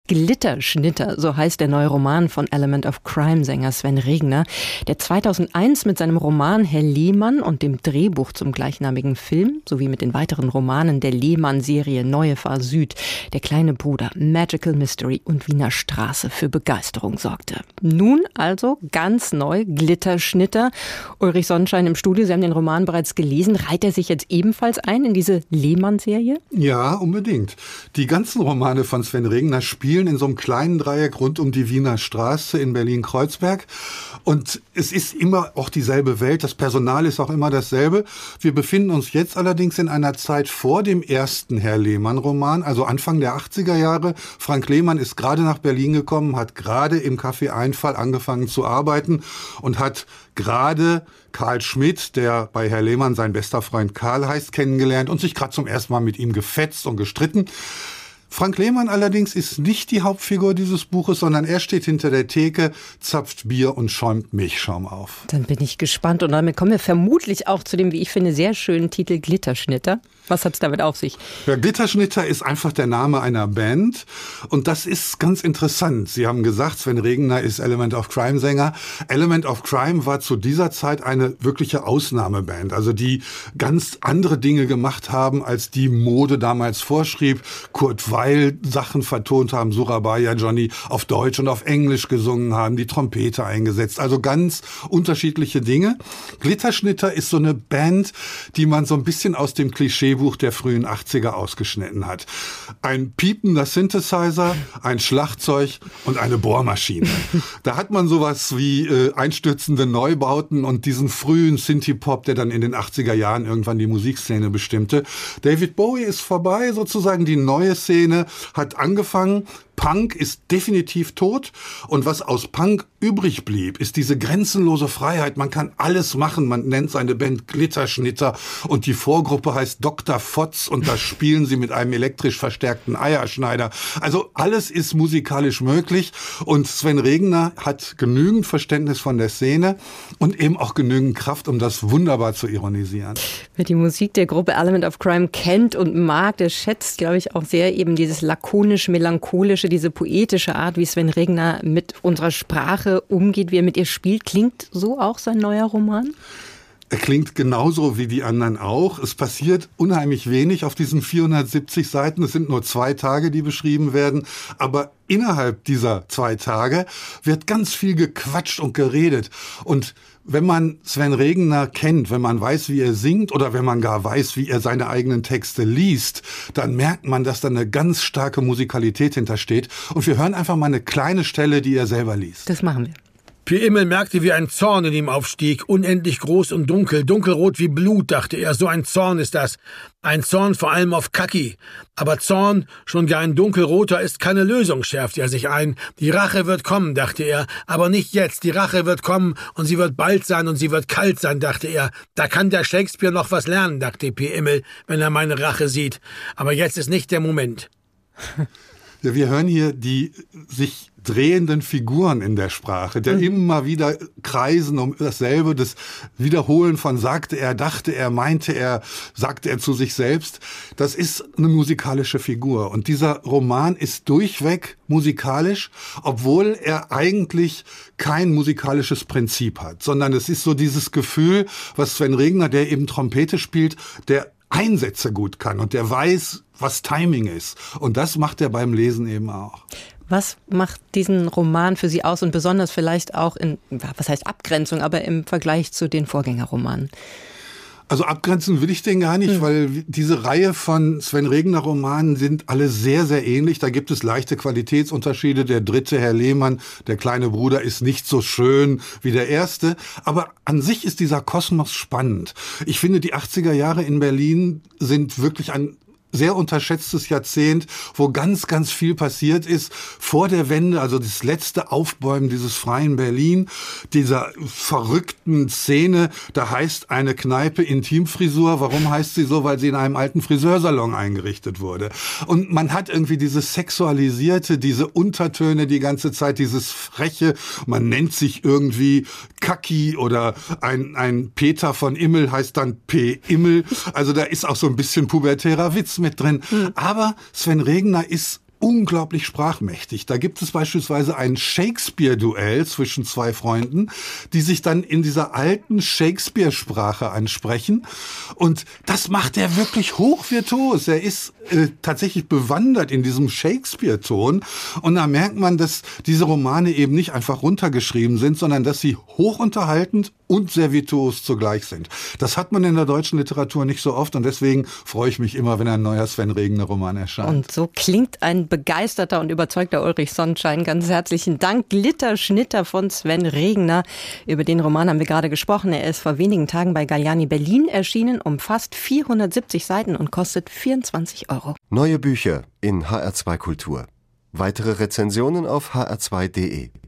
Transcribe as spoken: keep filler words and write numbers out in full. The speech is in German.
Glitterschnitter, so heißt der neue Roman von Element of Crime-Sänger Sven Regner, der zweitausendeins mit seinem Roman Herr Lehmann und dem Drehbuch zum gleichnamigen Film sowie mit den weiteren Romanen der Lehmann-Serie Neue Fahr Süd, Der kleine Bruder, Magical Mystery und Wiener Straße für Begeisterung sorgte. Nun also ganz neu Glitterschnitter. Ulrich Sonnenschein im Studio, Sie haben den Roman bereits gelesen. Reiht er sich jetzt ebenfalls ein in diese Lehmann-Serie? Ja, unbedingt. Die ganzen Romane von Sven Regner spielen in so einem kleinen Dreieck rund um die Wiener Straße in Berlin-Kreuzberg. Und es ist immer auch dieselbe Welt. Das Personal ist auch immer dasselbe. Wir befinden uns jetzt allerdings in einer Zeit vor dem ersten Herr Lehmann-Roman, also Anfang der achtziger Jahre. Frank Lehmann ist gerade nach Berlin gekommen, hat gerade im Café Einfall angefangen zu arbeiten und hat gerade Karl Schmidt, der bei Herr Lehmann sein bester Freund Karl heißt, kennengelernt und sich gerade zum ersten Mal mit ihm gefetzt und gestritten. Frank Lehmann allerdings ist nicht die Hauptfigur dieses Buches, sondern er steht hinter der Theke, zapft Bier und schäumt Milchschaum auf. Dann bin ich gespannt und damit kommen wir vermutlich auch zu dem, wie ich finde, sehr schönen Titel Glitterschnitter. Was hat es damit auf sich? Ja, Glitterschnitter ist einfach der Name einer Band und das ist ganz interessant. Sie haben gesagt, Sven Regner ist Element of Crime Sänger. Element of Crime war zu dieser Zeit eine wirkliche Ausnahmeband, also die ganz andere Dinge gemacht haben, als die Mode damals vorschrieb. Kurt Weil Sachen vertont haben, Surabaya Johnny auf Deutsch und auf Englisch gesungen haben, die Trompete eingesetzt, also ganz unterschiedliche Dinge. Glitterschnitter ist so eine Band, die man so ein bisschen aus dem Klischeebuch der frühen achtziger ausgeschnitten hat. Ein piepender Synthesizer, ein Schlagzeug und eine Bohrmaschine. Da hat man sowas wie äh, einstürzende Neubauten und diesen frühen Synthie-Pop, der dann in den achtziger Jahren irgendwann die Musikszene bestimmte. David Bowie ist vorbei, sozusagen die neue Szene hat angefangen. Punk ist definitiv tot und was aus Punk übrig blieb, ist diese grenzenlose Freiheit. Man kann alles machen. Man nennt seine Band Glitterschnitter und die Vorgruppe heißt Doktor Fotz und da spielen sie mit einem elektrisch verstärkten Eierschneider. Also alles ist musikalisch möglich und Sven Regner hat genügend Verständnis von der Szene und eben auch genügend Kraft, um das wunderbar zu ironisieren. Wer die Musik der Gruppe Element of Crime kennt und mag, der schätzt, glaube ich, auch sehr eben dieses lakonisch-melancholische, diese poetische Art, wie Sven Regner mit unserer Sprache umgeht, wie er mit ihr spielt. Klingt so auch sein neuer Roman? Er klingt genauso wie die anderen auch. Es passiert unheimlich wenig auf diesen vierhundertsiebzig Seiten. Es sind nur zwei Tage, die beschrieben werden. Aber innerhalb dieser zwei Tage wird ganz viel gequatscht und geredet. Und wenn man Sven Regner kennt, wenn man weiß, wie er singt oder wenn man gar weiß, wie er seine eigenen Texte liest, dann merkt man, dass da eine ganz starke Musikalität hintersteht. Und wir hören einfach mal eine kleine Stelle, die er selber liest. Das machen wir. P. Immel merkte, wie ein Zorn in ihm aufstieg, unendlich groß und dunkel, dunkelrot wie Blut, dachte er, so ein Zorn ist das. Ein Zorn vor allem auf Kaki. Aber Zorn, schon gar ein dunkelroter, ist keine Lösung, schärfte er sich ein. Die Rache wird kommen, dachte er, aber nicht jetzt, die Rache wird kommen und sie wird bald sein und sie wird kalt sein, dachte er. Da kann der Shakespeare noch was lernen, dachte P. Immel, wenn er meine Rache sieht. Aber jetzt ist nicht der Moment. Ja, wir hören hier die sich drehenden Figuren in der Sprache, der mhm. immer wieder kreisen um dasselbe, das Wiederholen von sagte er, dachte er, meinte er, sagte er zu sich selbst. Das ist eine musikalische Figur. Und dieser Roman ist durchweg musikalisch, obwohl er eigentlich kein musikalisches Prinzip hat, sondern es ist so dieses Gefühl, was Sven Regner, der eben Trompete spielt, der Einsätze gut kann und der weiß, was Timing ist. Und das macht er beim Lesen eben auch. Was macht diesen Roman für Sie aus und besonders vielleicht auch in, was heißt Abgrenzung, aber im Vergleich zu den Vorgängerromanen? Also abgrenzen will ich den gar nicht, hm. weil diese Reihe von Sven Regner Romanen sind alle sehr, sehr ähnlich. Da gibt es leichte Qualitätsunterschiede. Der dritte, Herr Lehmann, der kleine Bruder, ist nicht so schön wie der erste. Aber an sich ist dieser Kosmos spannend. Ich finde, die achtziger Jahre in Berlin sind wirklich ein sehr unterschätztes Jahrzehnt, wo ganz, ganz viel passiert ist. Vor der Wende, also das letzte Aufbäumen dieses freien Berlin, dieser verrückten Szene, da heißt eine Kneipe Intimfrisur. Warum heißt sie so? Weil sie in einem alten Friseursalon eingerichtet wurde. Und man hat irgendwie dieses Sexualisierte, diese Untertöne die ganze Zeit, dieses Freche. Man nennt sich irgendwie Kaki oder ein, ein Peter von Immel heißt dann P. Immel. Also da ist auch so ein bisschen pubertärer Witz mit drin. Mhm. Aber Sven Regner ist unglaublich sprachmächtig. Da gibt es beispielsweise ein Shakespeare-Duell zwischen zwei Freunden, die sich dann in dieser alten Shakespeare-Sprache ansprechen. Und das macht er wirklich hochvirtuos. Er ist äh, tatsächlich bewandert in diesem Shakespeare-Ton. Und da merkt man, dass diese Romane eben nicht einfach runtergeschrieben sind, sondern dass sie hochunterhaltend und sehr virtuos zugleich sind. Das hat man in der deutschen Literatur nicht so oft und deswegen freue ich mich immer, wenn ein neuer Sven Regner Roman erscheint. Und so klingt ein begeisterter und überzeugter Ulrich Sonnenschein. Ganz herzlichen Dank. Glitterschnitter von Sven Regner. Über den Roman haben wir gerade gesprochen. Er ist vor wenigen Tagen bei Galliani Berlin erschienen, umfasst vierhundertsiebzig Seiten und kostet vierundzwanzig Euro. Neue Bücher in H R zwei Kultur. Weitere Rezensionen auf h r zwei punkt de.